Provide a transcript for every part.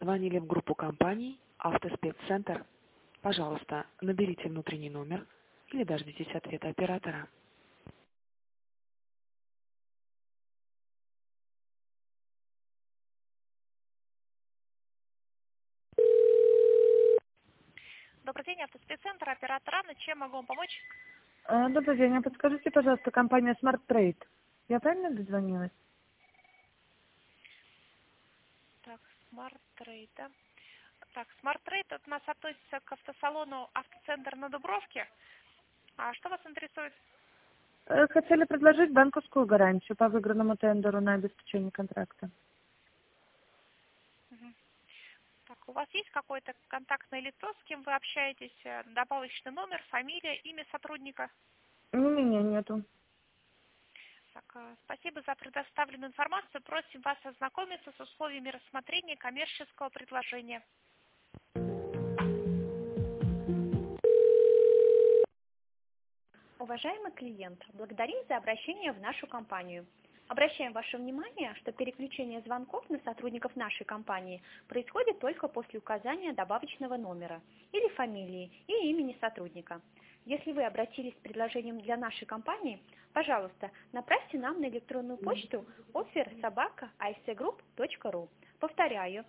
Звонили в группу компаний «Автоспеццентр». Пожалуйста, наберите внутренний номер или дождитесь ответа оператора. Добрый день, автоспеццентр, оператор Анна. Чем могу вам помочь? Добрый день, а подскажите, пожалуйста, компания Smart Trade. Я правильно дозвонилась? Так, Smart Trade, да? Так, Smart Trade у нас относится к автосалону «Автоцентр» на Дубровке. А что вас интересует? Хотели предложить банковскую гарантию по выигранному тендеру на обеспечение контракта. Мгм. Так, у вас есть какое-то контактное лицо, с кем вы общаетесь? Добавочный номер, фамилия, имя сотрудника? Не, нету. Так, спасибо за предоставленную информацию. Просим вас ознакомиться с условиями рассмотрения коммерческого предложения. Уважаемый клиент, благодарим за обращение в нашу компанию. Обращаем ваше внимание, что переключение звонков на сотрудников нашей компании происходит только после указания добавочного номера или фамилии и имени сотрудника. Если вы обратились с предложением для нашей компании, пожалуйста, направьте нам на электронную почту offer@ascgroup.ru. Повторяю,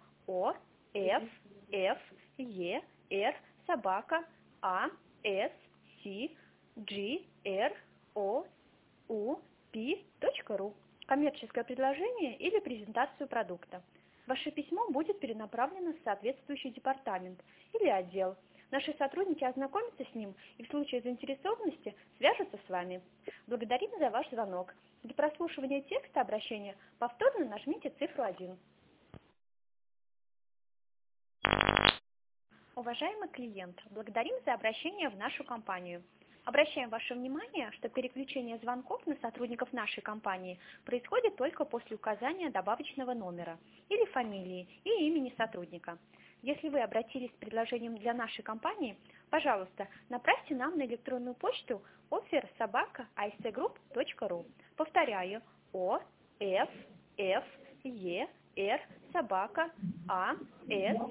offer@ascgroup.ru. Коммерческое предложение или презентацию продукта. Ваше письмо будет перенаправлено в соответствующий департамент или отдел. Наши сотрудники ознакомятся с ним и в случае заинтересованности свяжутся с вами. Благодарим за ваш звонок. Для прослушивания текста обращения повторно нажмите цифру 1. Уважаемый клиент, благодарим за обращение в нашу компанию. Обращаем ваше внимание, что переключение звонков на сотрудников нашей компании происходит только после указания добавочного номера или фамилии и имени сотрудника. Если вы обратились с предложением для нашей компании, пожалуйста, направьте нам на электронную почту offer@ascgroup.ru. Повторяю, offer@ascgroup.ru.